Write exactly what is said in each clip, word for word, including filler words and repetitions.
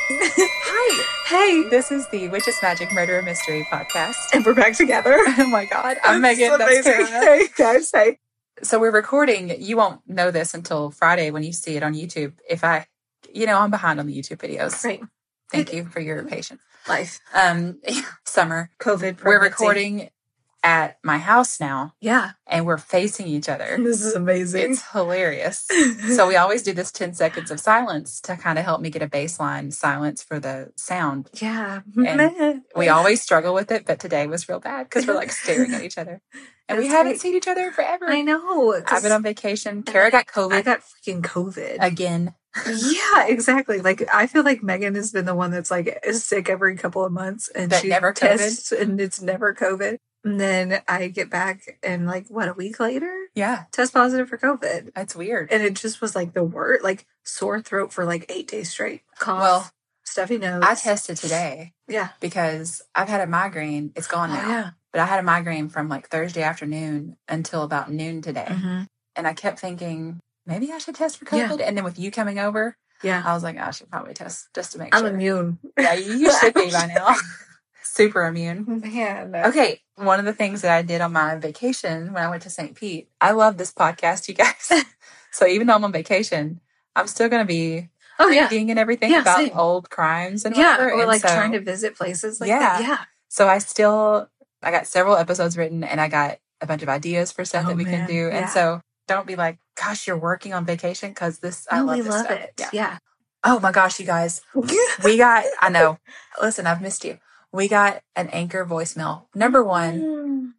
Hi. Hey. This is the Witches Magic Murder Mystery podcast. And we're back together. Oh my God. I'm That's Megan. That's amazing. Tara. Hey, guys. Hey. So we're recording. You won't know this until Friday when you see it on YouTube. If I, you know, I'm behind on the YouTube videos. Right. Thank you for your patience. Life. Um, summer. COVID. Pregnancy. We're recording at my house now. Yeah. And we're facing each other. This is amazing. It's hilarious. So we always do this ten seconds of silence to kind of help me get a baseline silence for the sound. Yeah. And we always struggle with it, but today was real bad because we're like staring at each other. And we That's haven't great. seen each other forever. I know. I've been on vacation. Tara got COVID. I got freaking COVID. Again. Yeah, exactly. Like, I feel like Megan has been the one that's like is sick every couple of months and That she never tests and it's never COVID. And then I get back and like, what, a week later? Yeah. Test positive for COVID. That's weird. And it just was like the word, like sore throat for like eight days straight. Cough, Well, stuffy nose. I tested today. Yeah. Because I've had a migraine. It's gone Oh, now. yeah. But I had a migraine from like Thursday afternoon until about noon today. Mm-hmm. And I kept thinking, maybe I should test for COVID. Yeah. And then with you coming over, yeah, I was like, I should probably test just to make I'm sure. I'm immune. Yeah, you should be by now. Super immune. Man. Okay, one of the things that I did on my vacation when I went to Saint Pete, I love this podcast, you guys. So even though I'm on vacation, I'm still going to be oh, yeah. reading and everything yeah, about same. old crimes and yeah, whatever. or and like so, trying to visit places like yeah. that. Yeah. So I still, I got several episodes written and I got a bunch of ideas for stuff oh, that we man. can do. Yeah. And so don't be like, gosh, you're working on vacation because this, no, I love we this love stuff. it. Yeah. yeah. Oh my gosh, you guys. We got, I know. Listen, I've missed you. We got an Anchor voicemail. Number one,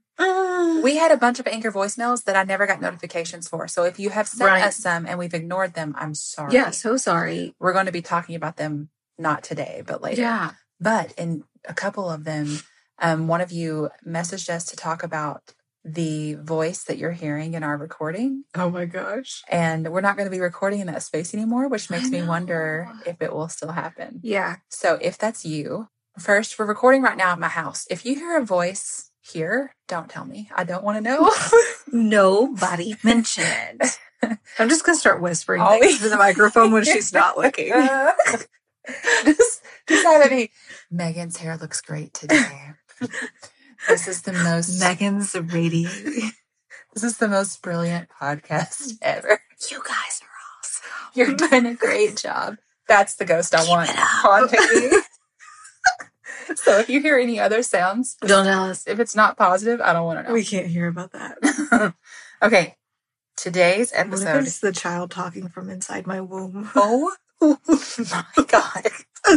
we had a bunch of Anchor voicemails that I never got notifications for. So if you have sent right. us some and we've ignored them, I'm sorry. Yeah, so sorry. We're going to be talking about them not today, but later. Yeah. But in a couple of them, um, one of you messaged us to talk about the voice that you're hearing in our recording. Oh my gosh. And we're not going to be recording in that space anymore, which makes me wonder if it will still happen. Yeah. So if that's you, first, we're recording right now at my house. If you hear a voice here, don't tell me. I don't want to know. Nobody mentioned. I'm just going to start whispering Always. things to the microphone when she's not looking. just, just have it be, Megan's hair looks great today. This is the most... Megan's radiating. This is the most brilliant podcast ever. You guys are awesome. You're doing a great job. That's the ghost I Keep want it up. haunting me. So if you hear any other sounds, don't tell us. if it's not positive, I don't want to know. We can't hear about that. Okay. Today's What if episode. it's the child talking from inside my womb? Oh my God.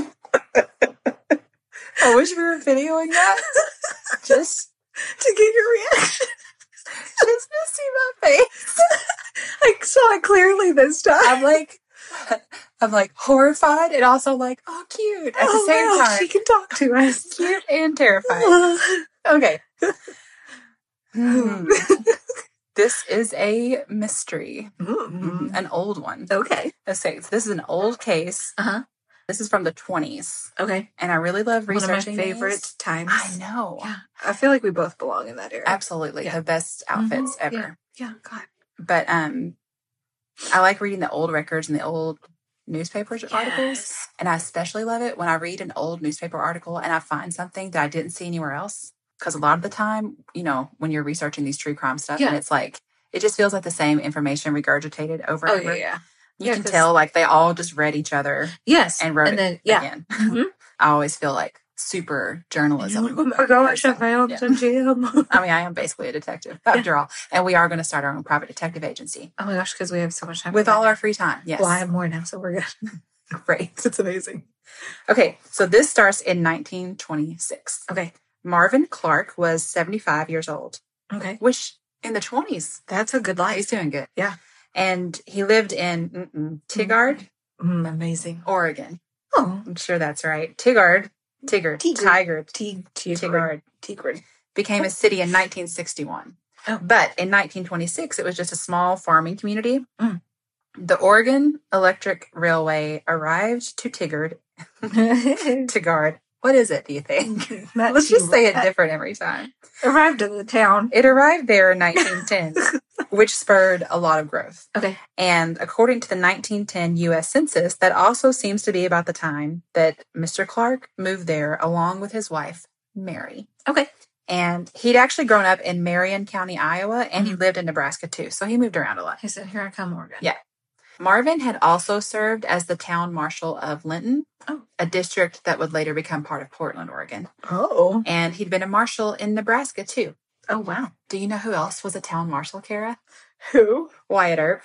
I wish we were videoing that. Just to get your reaction. Just to see my face. I saw it clearly this time. I'm like, I'm like horrified and also like, oh, cute at oh, the same wow, time. She can talk to us. Cute and terrified. Okay. Hmm. This is a mystery, Mm-hmm. an old one. Okay. Let's say this is an old case. Uh huh. This is from the twenties, Okay. and I really love researching. One of my favorite these. times. I know. Yeah. I feel like we both belong in that era. Absolutely, Yeah. the best outfits Mhm. ever. Yeah. God. But um, I like reading the old records and the old newspapers articles, Yes. and I especially love it when I read an old newspaper article and I find something that I didn't see anywhere else. Because a lot of the time, you know, when you're researching these true crime stuff, Yeah. and it's like it just feels like the same information regurgitated over Oh and over. yeah. yeah. You Yeah, can 'cause- tell like they all just read each other Yes. and wrote and it then yeah. again. Mhm. I always feel like super journalism. Oh my gosh, I found Yeah. the gym. I mean, I am basically a detective after all. And we are going to start our own private detective agency Oh my gosh, because we have so much time with for all that. our free time. Yes. Well, I have more now, so we're good. Great. It's amazing. Okay. So this starts in nineteen twenty-six. Okay. Marvin Clark was seventy-five years old, Okay. which in the twenties, That's a good he's life. doing good. Yeah. And he lived in mm-mm, Tigard, Mm, amazing. Oregon. Oh. I'm sure that's right. Tigard, Tigard, Tigard. Tigard, T- Tigard Tigard. became a city in nineteen sixty-one. Oh. But in nineteen twenty-six, it was just a small farming community. Mm. The Oregon Electric Railway arrived to Tigard. Tigard. What is it, do you think? Let's just say it different every time. Arrived at the town. It arrived there in nineteen ten. which spurred a lot of growth. Okay. And according to the nineteen ten U S Census, that also seems to be about the time that Mister Clark moved there along with his wife, Mary. Okay. And he'd actually grown up in Marion County, Iowa, and mm-hmm. he lived in Nebraska too. So he moved around a lot. He said, here I come, Morgan. Yeah. Marvin had also served as the town marshal of Linton, oh. a district that would later become part of Portland, Oregon. Oh. And he'd been a marshal in Nebraska too. Oh, wow. Do you know who else was a town marshal, Kara? Who? Wyatt Earp.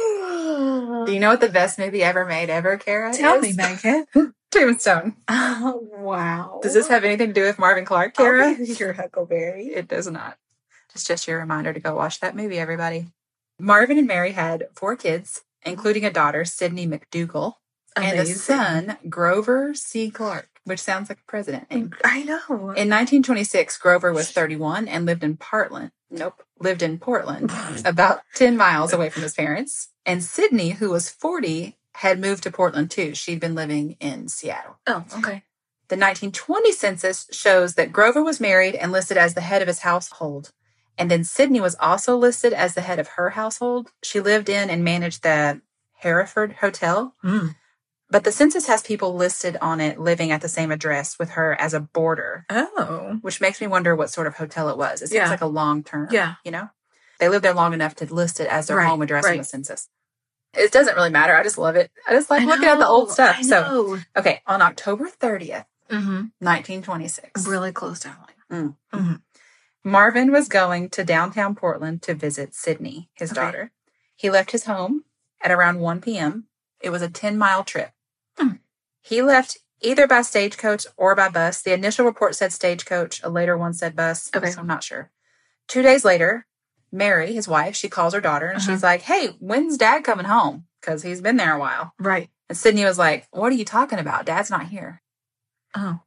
Do you know what the best movie ever made ever, Kara? Tell is? me, Megan. Tombstone. Oh, wow. Does this have anything to do with Marvin Clark, Kara? Your Huckleberry. It does not. It's just your reminder to go watch that movie, everybody. Marvin and Mary had four kids, including a daughter, Sydney McDougal, Amazing. and a son, Grover C. Clark, which sounds like a president name. I know. In nineteen twenty-six, Grover was thirty-one and lived in Portland. Nope, lived in Portland, about ten miles away from his parents. And Sydney, who was forty, had moved to Portland too. She'd been living in Seattle. Oh, okay. The nineteen twenty census shows that Grover was married and listed as the head of his household. And then Sydney was also listed as the head of her household. She lived in and managed the Hereford Hotel. Mm. But the census has people listed on it living at the same address with her as a boarder. Oh. Which makes me wonder what sort of hotel it was. It seems yeah. like a long term. Yeah. You know? They lived there long enough to list it as their right, home address right. in the census. It doesn't really matter. I just love it. I just like I looking know, at the old stuff. I So, know. okay, on October thirtieth, mm-hmm. nineteen twenty-six. Really close down. Mm. Mm-hmm. Marvin was going to downtown Portland to visit Sydney, his okay. daughter. He left his home at around one p.m. It was a ten-mile trip. Mm. He left either by stagecoach or by bus. The initial report said stagecoach. A later one said bus. Okay. So I'm not sure. Two days later, Mary, his wife, she calls her daughter and uh-huh. she's like, hey, when's Dad coming home? Because he's been there a while. Right. And Sydney was like, what are you talking about? Dad's not here. Oh.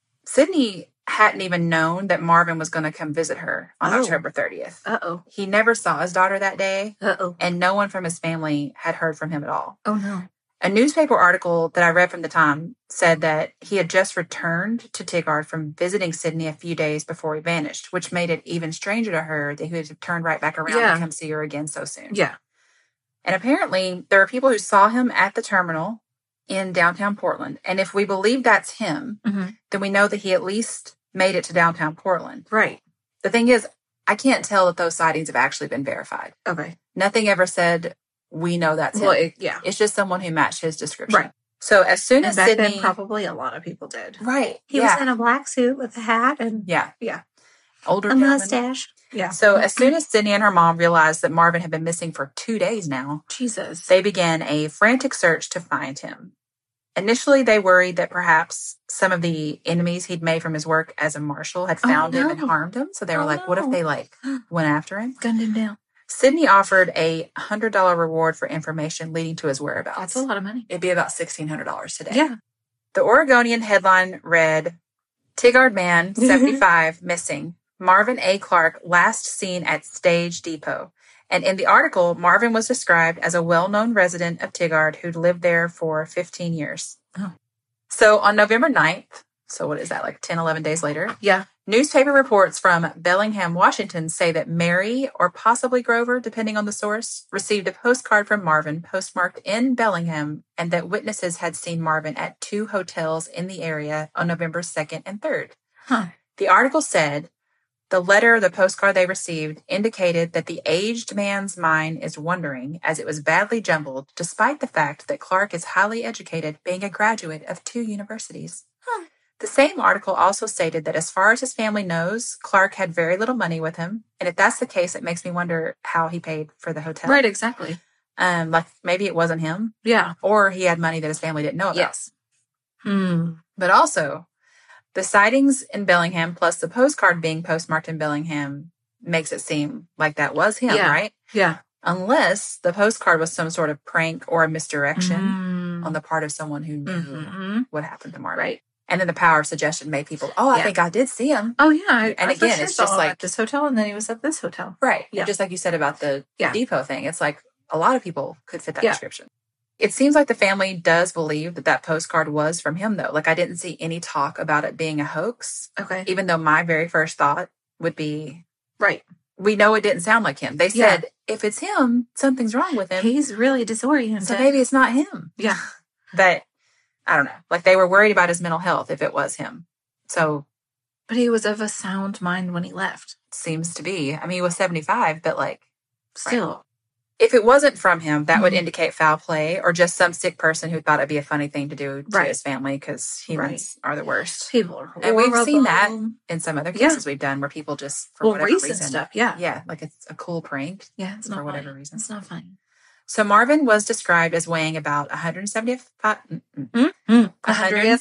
Sydney hadn't even known that Marvin was going to come visit her on oh. October thirtieth. Uh-oh. He never saw his daughter that day. Uh-oh. And no one from his family had heard from him at all. Oh, no. A newspaper article that I read from the time said that he had just returned to Tigard from visiting Sydney a few days before he vanished, which made it even stranger to her that he had turned right back around yeah. to come see her again so soon. Yeah. And apparently, there are people who saw him at the terminal in downtown Portland. And if we believe that's him, mm-hmm. then we know that he at least made it to downtown Portland. Right. The thing is, I can't tell that those sightings have actually been verified. Okay. Nothing ever said, we know that's him. Well, it, yeah. It's just someone who matched his description. Right. So as soon and as back Sydney... then, probably a lot of people did. Right. He yeah. was in a black suit with a hat and... Yeah. Yeah. Older a gentleman. mustache. Yeah. So as soon as Sydney and her mom realized that Marvin had been missing for two days now... Jesus. They began a frantic search to find him. Initially, they worried that perhaps some of the enemies he'd made from his work as a marshal had found oh, no. him and harmed him. So they were oh, like, no. what if they, like, went after him? Gunned him down. Sydney offered a one hundred dollars reward for information leading to his whereabouts. That's a lot of money. It'd be about sixteen hundred dollars today. Yeah. The Oregonian headline read, Tigard man, seventy-five, missing. Marvin A. Clark last seen at Stage Depot. And in the article, Marvin was described as a well-known resident of Tigard who'd lived there for fifteen years. Oh. So on November ninth, so what is that, like ten, eleven days later? Yeah. Newspaper reports from Bellingham, Washington say that Mary, or possibly Grover, depending on the source, received a postcard from Marvin postmarked in Bellingham, and that witnesses had seen Marvin at two hotels in the area on November second and third. Huh. The article said, the letter, the postcard they received, indicated that the aged man's mind is wandering as it was badly jumbled, despite the fact that Clark is highly educated, being a graduate of two universities. Huh. The same article also stated that as far as his family knows, Clark had very little money with him. And if that's the case, it makes me wonder how he paid for the hotel. Right, exactly. Um, like maybe it wasn't him. Yeah. Or he had money that his family didn't know about. Yes. Hmm. But also, the sightings in Bellingham plus the postcard being postmarked in Bellingham makes it seem like that was him, yeah. right? Yeah. Unless the postcard was some sort of prank or a misdirection mm. on the part of someone who knew mm-hmm. what happened to Marvin. Right. And then the power of suggestion made people, oh, I yeah. think I did see him. Oh, yeah. I, and I again, sure it's just like this hotel, and then he was at this hotel. Right. Yeah. Just like you said about the yeah. depot thing. It's like a lot of people could fit that yeah. description. It seems like the family does believe that that postcard was from him, though. Like, I didn't see any talk about it being a hoax. Okay. Even though my very first thought would be, right. we know it didn't sound like him. They said, yeah. if it's him, something's wrong with him. He's really disoriented. So maybe it's not him. Yeah. But I don't know. Like, they were worried about his mental health if it was him. So. But he was of a sound mind when he left. Seems to be. I mean, he was seventy-five, but like. Still. Right. If it wasn't from him, that mm-hmm. would indicate foul play or just some sick person who thought it'd be a funny thing to do to right. his family, because humans right. are the worst. People are horrible. And we've seen that in some other cases yeah. we've done where people just, for well, whatever recent reason. stuff, yeah. Yeah, like it's a cool prank. Yeah, it's not for whatever funny. reason. It's not funny. So Marvin was described as weighing about one hundred seventy-five, mm-hmm. one hundred,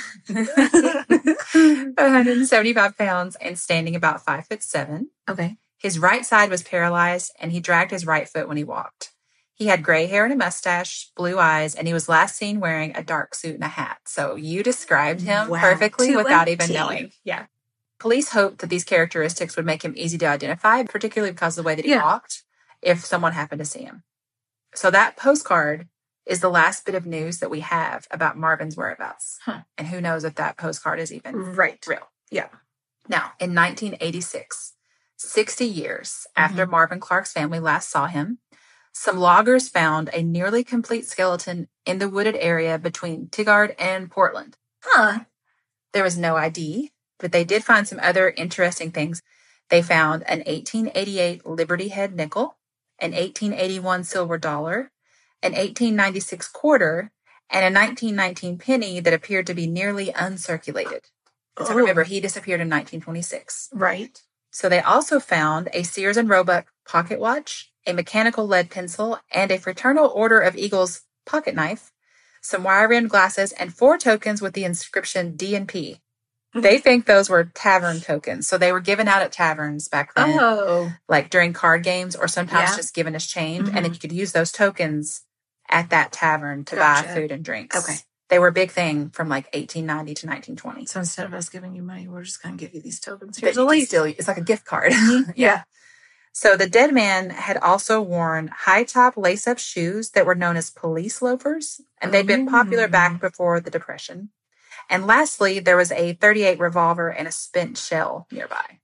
one hundred seventy-five pounds and standing about five foot seven. Okay. His right side was paralyzed and he dragged his right foot when he walked. He had gray hair and a mustache, blue eyes, and he was last seen wearing a dark suit and a hat. So you described him wow. perfectly Too without empty. even knowing. Yeah. Police hoped that these characteristics would make him easy to identify, particularly because of the way that he yeah. walked, if someone happened to see him. So that postcard is the last bit of news that we have about Marvin's whereabouts. Huh. And who knows if that postcard is even right. real. Yeah. Now, in nineteen eighty-six, sixty years mm-hmm. after Marvin Clark's family last saw him, some loggers found a nearly complete skeleton in the wooded area between Tigard and Portland. Huh. There was no I D, but they did find some other interesting things. They found an eighteen eighty-eight Liberty Head nickel, an eighteen eighty-one silver dollar, an eighteen ninety-six quarter, and a nineteen nineteen penny that appeared to be nearly uncirculated. So oh. remember, he disappeared in nineteen twenty-six. Right. So they also found a Sears and Roebuck pocket watch, a mechanical lead pencil, and a Fraternal Order of Eagles pocket knife, some wire-rimmed glasses, and four tokens with the inscription D and P. They think those were tavern tokens. So they were given out at taverns back then, oh. like during card games, or sometimes yeah. just given as change. Mm-hmm. And then you could use those tokens at that tavern to gotcha. buy food and drinks. Okay. They were a big thing from like eighteen ninety to nineteen twenty. So instead of us giving you money, we're just going to give you these tokens. Here's a leaf. Still, it's like a gift card. Mm-hmm. yeah. So the dead man had also worn high-top lace-up shoes that were known as police loafers, and they'd been popular back before the Depression. And lastly, there was a thirty-eight revolver and a spent shell nearby.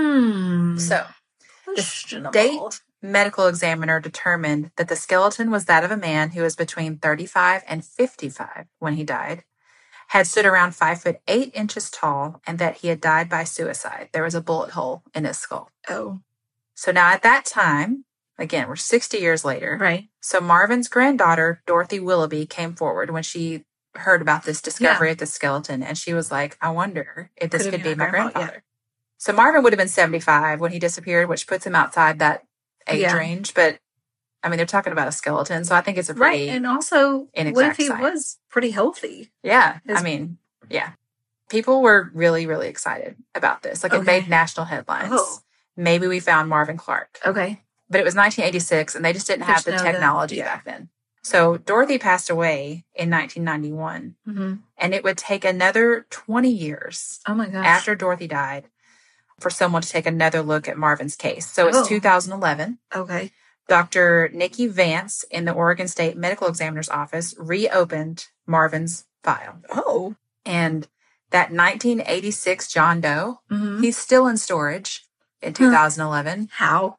Hmm. So the state medical examiner determined that the skeleton was that of a man who was between thirty-five and fifty-five when he died, had stood around five foot eight inches tall, and that he had died by suicide. There was a bullet hole in his skull. Oh. So now at that time, again, we're sixty years later. Right. So Marvin's granddaughter, Dorothy Willoughby, came forward when she heard about this discovery yeah. of the skeleton. And she was like, I wonder if this could, could be my grandfather. Yeah. So Marvin would have been seventy-five when he disappeared, which puts him outside that age yeah. range. But, I mean, they're talking about a skeleton. So I think it's a pretty right. And also, what if he science. was pretty healthy? Yeah. His- I mean, yeah. People were really, really excited about this. Like, okay. it made national headlines. Oh. Maybe we found Marvin Clark. Okay. But it was nineteen eighty-six, and they just didn't There's have the no technology the, yeah. back then. So Dorothy passed away in nineteen ninety-one, mm-hmm. and it would take another twenty years oh my gosh. after Dorothy died for someone to take another look at Marvin's case. So it's oh. two thousand eleven. Okay. Doctor Nikki Vance in the Oregon State Medical Examiner's Office reopened Marvin's file. Oh. And that nineteen eighty-six John Doe, mm-hmm. he's still in storage. In two thousand eleven. How?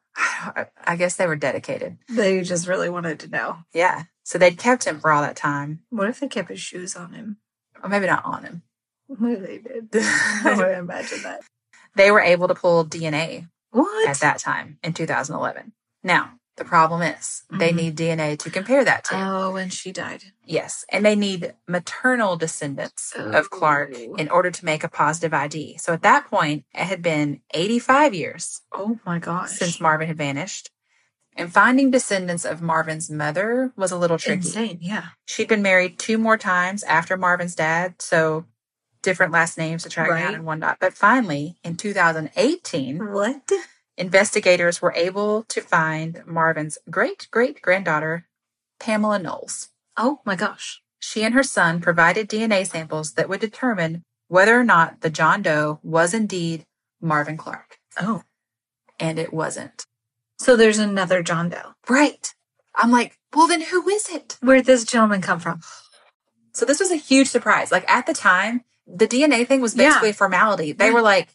I guess they were dedicated. They just really wanted to know. Yeah. So they'd kept him for all that time. What if they kept his shoes on him? Or maybe not on him. Maybe they did. I would imagine that. They were able to pull D N A what? at that time in two thousand eleven. Now, the problem is mm-hmm. they need D N A to compare that to. Oh, when she died. Yes. And they need maternal descendants oh. of Clark in order to make a positive I D. So at that point, it had been eighty-five years. Oh my gosh. Since Marvin had vanished. And finding descendants of Marvin's mother was a little tricky. Insane, yeah. She'd been married two more times after Marvin's dad, so different last names to track right. down and whatnot. But finally, in two thousand eighteen... What? Investigators were able to find Marvin's great-great-granddaughter, Pamela Knowles. Oh, my gosh. She and her son provided D N A samples that would determine whether or not the John Doe was indeed Marvin Clark. Oh. And it wasn't. So there's another John Doe. Right. I'm like, well, then who is it? Where did this gentleman come from? So this was a huge surprise. Like, at the time, the D N A thing was basically yeah. a formality. They yeah. were like,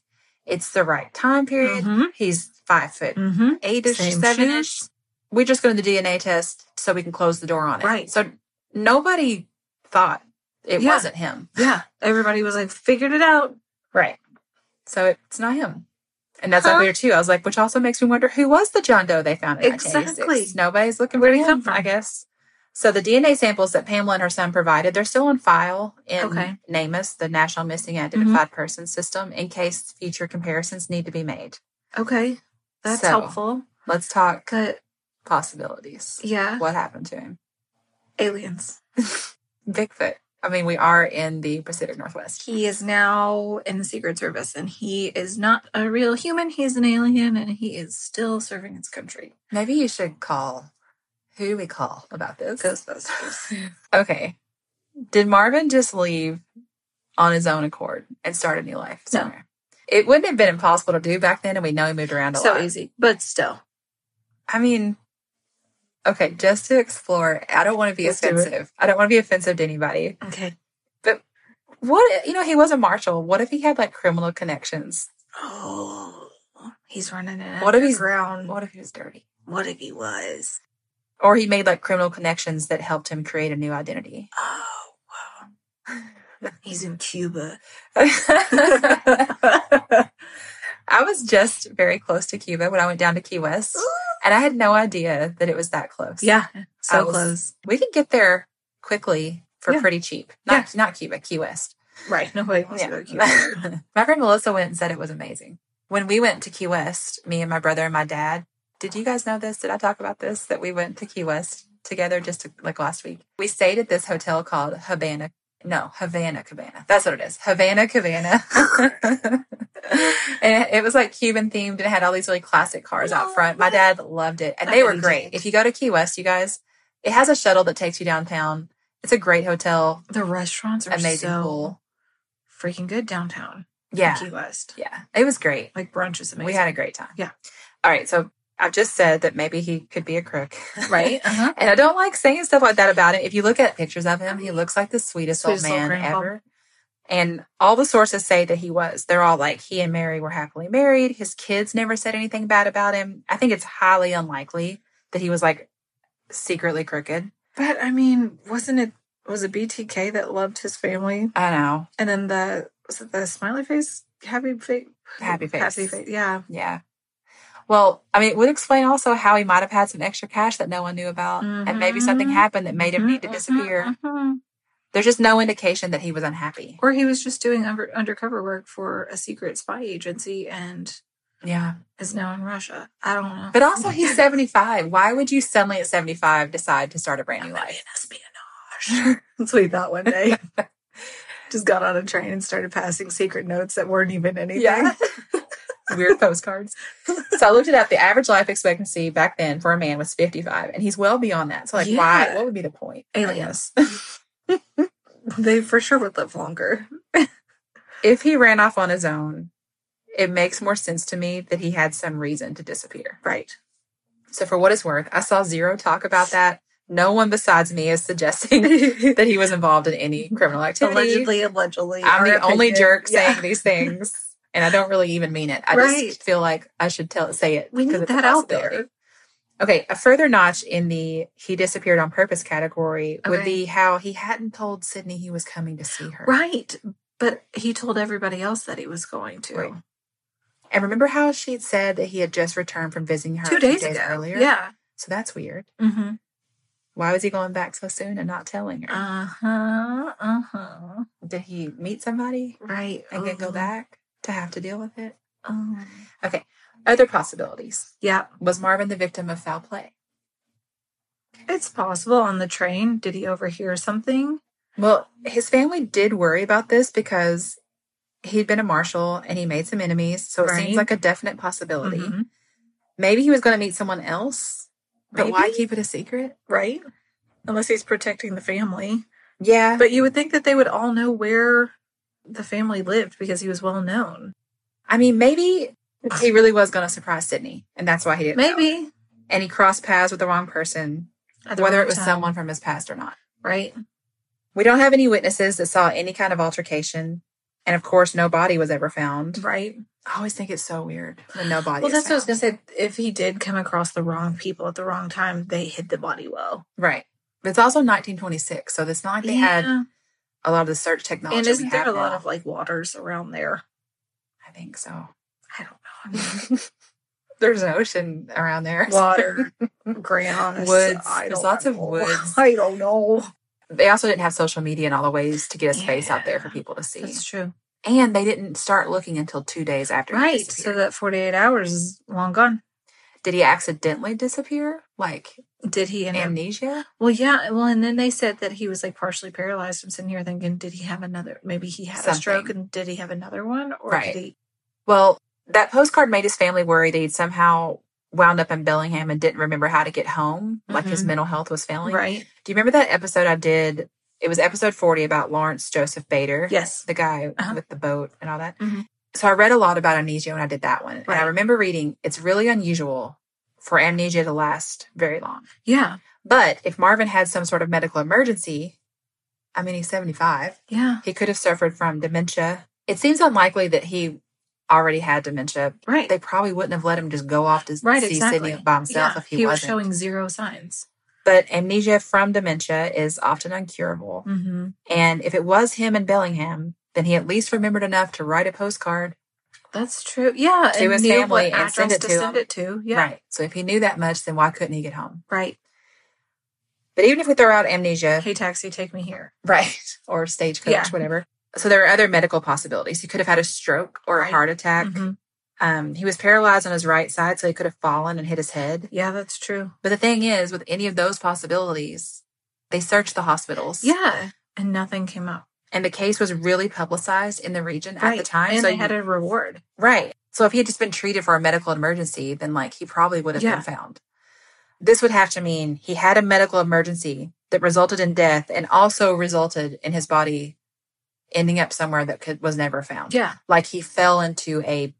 It's the right time period. Mm-hmm. He's five foot Mm-hmm. eight-ish, Same seven-ish. shoes. We just go to the D N A test so we can close the door on it. Right. So nobody thought it Yeah. wasn't him. Yeah. Everybody was like, figured it out. Right. So it's not him. And that's Huh? up there too. I was like, which also makes me wonder who was the John Doe they found in Exactly. nineteen eighty-six. Nobody's looking Where'd for he him, come from? I guess. So the D N A samples that Pamela and her son provided, they're still on file in Okay. NamUs, the National Missing Identified Persons System, in case future comparisons need to be made. Okay. That's So, helpful. Let's talk But possibilities. yeah, What happened to him? aliens. Bigfoot. I mean, we are in the Pacific Northwest. He is now in the Secret Service, and he is not a real human. He's an alien, and he is still serving his country. Maybe you should call. Who do we call about this? Ghostbusters. Okay. Did Marvin just leave on his own accord and start a new life No. somewhere? It wouldn't have been impossible to do back then, and we know he moved around a So lot. easy, but still. I mean, okay, just to explore. I don't want to be Let's do it. offensive. I don't want to be offensive to anybody. Okay. What, you know, he was a marshal. What if he had like criminal connections? Oh, he's running in What if he's- underground. What if he was dirty? What if he was? Or he made like criminal connections that helped him create a new identity. Oh, wow. He's in Cuba. I was just very close to Cuba when I went down to Key West, and I had no idea that it was that close. Yeah, so I was- close. We could get there quickly for Yeah. pretty cheap. Not not Cuba, Key West. Right. Nobody wants to go to Cuba. Yeah. My friend Melissa went and said it was amazing. When we went to Key West, me and my brother and my dad, did you guys know this? Did I talk about this? That we went to Key West together just to, like last week. We stayed at this hotel called Havana. No, Havana Cabana. That's what it is. Havana Cabana. And it was like Cuban themed and it had all these really classic cars out front. My dad loved it. And I they were bet he great. did. If you go to Key West, you guys, it has a shuttle that takes you downtown. It's a great hotel. The restaurants are Amazing so pool. freaking good downtown. Yeah. in Key West. Yeah. It was great. Like brunch is amazing. We had a great time. Yeah. All right. So I've just said that maybe he could be a crook. Right? Uh-huh. And I don't like saying stuff like that about him. If you look at pictures of him, he looks like the sweetest, Sweetest old little man grandpa. ever. And all the sources say that he was. They're all like, he and Mary were happily married. His kids never said anything bad about him. I think it's highly unlikely that he was like secretly crooked. But I mean, wasn't it was it B T K that loved his family? I know. And then the was it the smiley face? Happy face? Happy face. Happy face. Yeah. Yeah. Well, I mean, it would explain also how he might have had some extra cash that no one knew about. And maybe something Mhm. happened that made him need to Mhm, disappear. mhm. There's just no indication that he was unhappy. Or he was just doing under, undercover work for a secret spy agency and Yeah. is now in Russia. I don't know. But also, he's seventy-five. Why would you suddenly at seventy-five decide to start a brand new Maybe life? an espionage. That's what he thought one day. Just got on a train and started passing secret notes that weren't even anything. Yeah. Weird postcards. So I looked it up. The average life expectancy back then for a man was fifty-five, and he's well beyond that. So, like, Yeah. why? What would be the point? Aliens. They for sure would live longer. If he ran off on his own, it makes more sense to me that he had some reason to disappear. Right. So, for what it's worth, I saw zero talk about that. No one besides me is suggesting that he was involved in any criminal activity. Allegedly, allegedly. I'm our the only opinion. jerk Yeah. saying these things, and I don't really even mean it. I Right. just feel like I should tell say it. We 'cause need it's a that out possibility. there. Okay, a further notch in the he disappeared on purpose category would Okay. be how he hadn't told Sydney he was coming to see her. Right. But he told everybody else that he was going to. Right. And remember how she'd said that he had just returned from visiting her Two a few days, ago. earlier? Yeah. So that's weird. Mm-hmm. Why was he going back so soon and not telling her? Uh-huh. Uh-huh. Did he meet somebody Right. and then go Uh-huh. back to have to deal with it? Um, Okay. Other possibilities. yeah. Was Marvin the victim of foul play? It's possible on the train. Did he overhear something? Well, his family did worry about this because he'd been a marshal and he made some enemies. So it Right. seems like a definite possibility. Mhm. Maybe he was going to meet someone else, but why Maybe. keep it a secret? Right. Unless he's protecting the family. Yeah. But you would think that they would all know where the family lived because he was well known. I mean, maybe he really was going to surprise Sydney and that's why he didn't tell her. Maybe. And he crossed paths with the wrong person, At the whether wrong it was time. someone from his past or not. Right. We don't have any witnesses that saw any kind of altercation. And of course, no body was ever found. Right. I always think it's so weird when no body Well, is that's what I was found. going to say. If he did come across the wrong people at the wrong time, they hid the body well. Right. But it's also nineteen twenty-six, so it's not like they Yeah. had a lot of the search technology And we isn't there have a lot now. of like waters around there? I think so. I don't know. There's an ocean around there. Water, ground, Woods. I There's don't lots of know. woods. I don't know. They also didn't have social media and all the ways to get his face out there Yeah. for people to see. That's true. And they didn't start looking until two days after he Right. disappeared. So that forty-eight hours is long gone. Did he accidentally disappear? Like Did he end up- amnesia? Well, yeah. Well, and then they said that he was like partially paralyzed. I'm sitting here thinking, did he have another? Maybe he had a stroke, Something. and did he have another one, or Right. did he? Well, that postcard made his family worry that he'd somehow wound up in Bellingham and didn't remember how to get home. Like his Mhm. mental health was failing. Right. Do you remember that episode I did? It was episode forty about Lawrence Joseph Bader. Yes. The guy Uh-huh. with the boat and all that. Mhm. So I read a lot about amnesia when I did that one. And I Right. remember reading, it's really unusual for amnesia to last very long. Yeah. But if Marvin had some sort of medical emergency, I mean, he's seventy-five. Yeah. He could have suffered from dementia. It seems unlikely that he already had dementia. Right. They probably wouldn't have let him just go off to right. see Exactly. Sydney by himself Yeah. if he, he was wasn't. showing zero signs. But amnesia from dementia is often uncurable. Mm-hmm. And if it was him in Bellingham, then he at least remembered enough to write a postcard. That's true. Yeah. To and his knew family what and send address it to send him. it to. Yeah. Right. So if he knew that much, then why couldn't he get home? Right. But even if we throw out amnesia, Hey, taxi, take me here. right, or stagecoach, Yeah. whatever. So there are other medical possibilities. He could have had a stroke or a Right. heart attack. Mhm. Um, he was paralyzed on his right side, so he could have fallen and hit his head. Yeah, that's true. But the thing is, with any of those possibilities, they searched the hospitals. Yeah. And nothing came up. And the case was really publicized in the region Right. at the time. And so they you- had a reward. Right. So if he had just been treated for a medical emergency, then like he probably would have Yeah. been found. This would have to mean he had a medical emergency that resulted in death and also resulted in his body ending up somewhere that could was never found. Yeah. Like he fell into a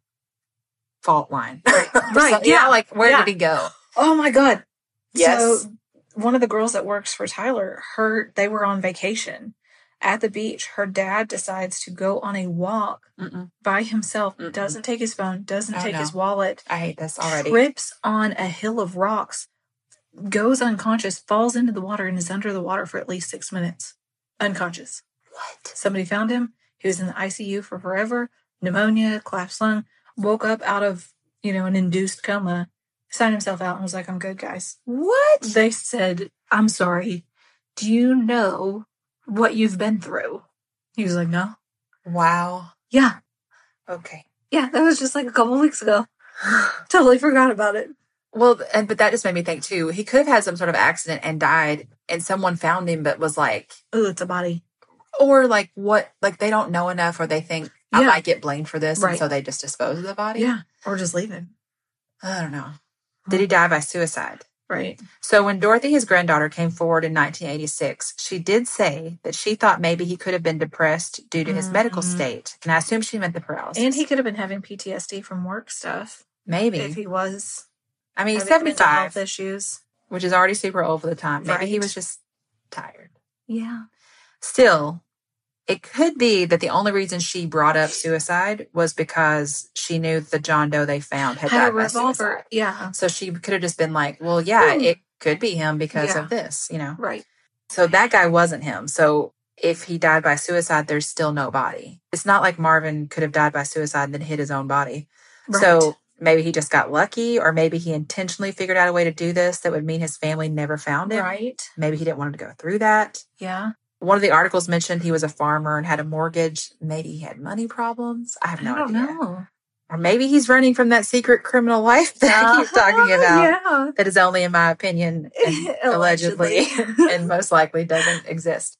fault line. Right. So, you Yeah. know, like where Yeah. did he go? Oh my God. Yes. So one of the girls that works for Tyler, her they were on vacation at the beach. Her dad decides to go on a walk Mm-mm. by himself, Mm-mm. doesn't take his phone, doesn't Oh, take no. his wallet, I hate this already. trips on a hill of rocks, goes unconscious, falls into the water, and is under the water for at least six minutes. Unconscious. What? Somebody found him. He was in the I C U for forever. Pneumonia, collapsed lung. Woke up out of, you know, an induced coma. Signed himself out and was like, I'm good, guys. What? They said, I'm sorry. Do you know what you've been through? He was like, no. Wow. Yeah. Okay. Yeah, that was just like a couple weeks ago. Totally forgot about it. Well, and but that just made me think too. He could have had some sort of accident and died, and someone found him, but was like, Oh, it's a body. or like what? Like they don't know enough, or they think I Yeah. might get blamed for this, Right. and so they just dispose of the body. Yeah. Or just leave him. I don't know. Did he die by suicide? Right. So when Dorothy, his granddaughter, came forward in nineteen eighty-six, she did say that she thought maybe he could have been depressed due to his medical Mhm. state, and I assume she meant the paralysis. And he could have been having P T S D from work stuff. maybe. If he was I mean, he's having mental seventy-five, health issues. which is already super old for the time. Maybe he Right. was just tired. Yeah. Still, it could be that the only reason she brought up suicide was because she knew the John Doe they found had, Had died a by revolver. suicide. Yeah. So she could have just been like, well, yeah, Hmm. it could be him because Yeah. of this, you know? Right. So that guy wasn't him. So if he died by suicide, there's still no body. It's not like Marvin could have died by suicide and then hit his own body. Right. So maybe he just got lucky, or maybe he intentionally figured out a way to do this that would mean his family never found him. Right. Maybe he didn't want him to go through that. Yeah. One of the articles mentioned he was a farmer and had a mortgage. Maybe he had money problems. I have no I don't idea. know. Or maybe he's running from that secret criminal life that I keep talking about. Yeah. That is only in my opinion and allegedly and most likely doesn't exist.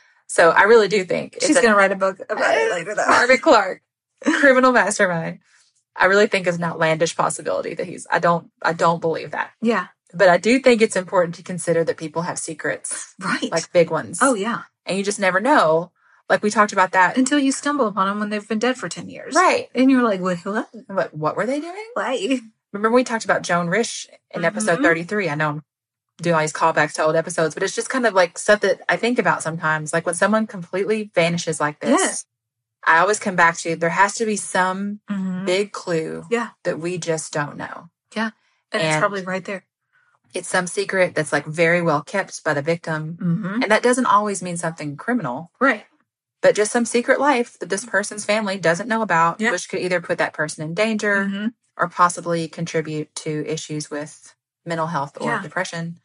So I really do think it's She's a- going to write a book about it later, though. Marvin Clark, criminal mastermind. I really think is an outlandish possibility that he's. I don't. I don't believe that. Yeah. But I do think it's important to consider that people have secrets, Right. like big ones. Oh, yeah. And you just never know. Like we talked about that. Until you stumble upon them when they've been dead for ten years. Right. And you're like, wait, what? What, what were they doing? Why? Remember we talked about Joan Risch in episode Mhm. thirty-three. I know I'm doing all these callbacks to old episodes, but it's just kind of like stuff that I think about sometimes. Like when someone completely vanishes like this, Yes. I always come back to there has to be some Mhm. big clue Yeah. that we just don't know. Yeah. And, it's And- probably right there. It's some secret that's like very well kept by the victim. Mm-hmm. And that doesn't always mean something criminal, Right. but just some secret life that this person's family doesn't know about, Yeah. which could either put that person in danger Mm-hmm. or possibly contribute to issues with mental health or Yeah. depression.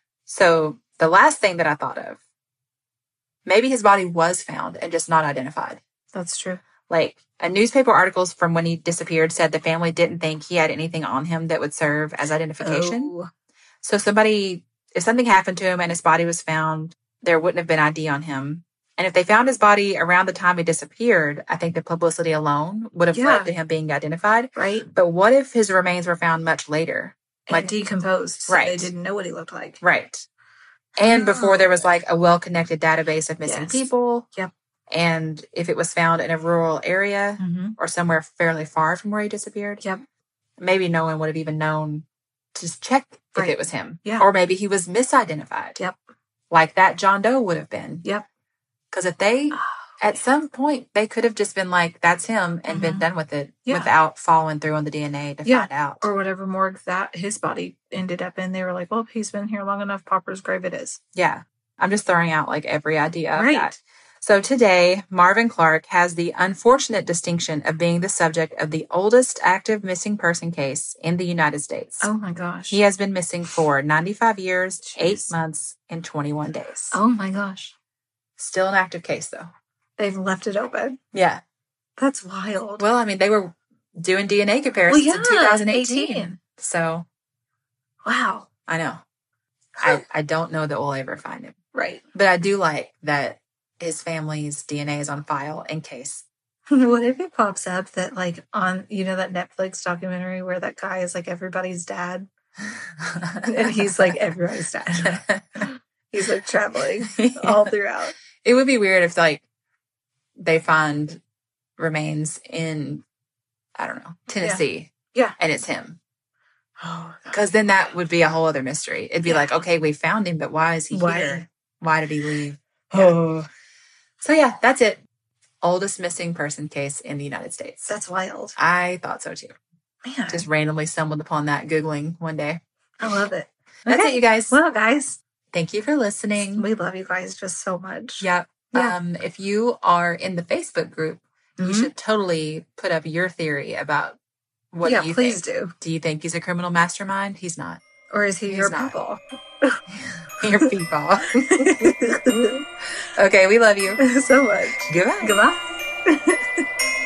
So the last thing that I thought of, maybe his body was found and just not identified. That's true. Like a newspaper articles from when he disappeared said the family didn't think he had anything on him that would serve as identification. Oh. So somebody, if something happened to him and his body was found, there wouldn't have been I D on him. And if they found his body around the time he disappeared, I think the publicity alone would have Yeah. led to him being identified. Right. But what if his remains were found much later? Like Like- decomposed. So Right. They didn't know what he looked like. Right. And before there was like a well-connected database of missing Yes. people. Yep. And if it was found in a rural area Mm-hmm. or somewhere fairly far from where he disappeared, Yep. maybe no one would have even known to just check if Right. it was him. Yeah. Or maybe he was misidentified. Yep. Like that John Doe would have been. Yep. Because if they, at some point, they could have just been like, that's him and been Mhm. done with it Yeah. without following through on the D N A to Yeah. find out. Or whatever morgue that his body ended up in. They were like, well, he's been here long enough. Pauper's grave it is. Yeah. I'm just throwing out like every idea of Right. that. So today, Marvin Clark has the unfortunate distinction of being the subject of the oldest active missing person case in the United States. Oh my gosh. He has been missing for ninety-five years, eight Jeez. months, and twenty-one days. Oh my gosh. Still an active case, though. They've left it open. Yeah. That's wild. Well, I mean, they were doing D N A comparisons Well, in yeah, twenty eighteen. eighteen. So, Wow. I know. I, I don't know that we'll ever find him. Right. But I do like that his family's D N A is on file in case. What if it pops up that, like, on, you know, that Netflix documentary where that guy is like everybody's dad? And he's like everybody's dad. He's like traveling all throughout. It would be weird if, like, they find remains in, I don't know, Tennessee. Yeah. And it's him. Oh, Because then that would be a whole other mystery. It'd be Yeah. like, okay, we found him, but why is he Why? here? Why did he leave? oh, So, yeah, that's it. Oldest missing person case in the United States. that's wild. I thought so, too. Man, Just randomly stumbled upon that Googling one day. I love it. That's Okay. it, you guys. Well, guys, Thank you for listening. we love you guys just so much. Yep. Yeah. Um, if you are in the Facebook group, you Mhm. should totally put up your theory about what yeah, you please think. do. Do you think he's a criminal mastermind? He's not. Or is he He's your not. people? Your people. Okay, we love you. so much. Goodbye. Goodbye.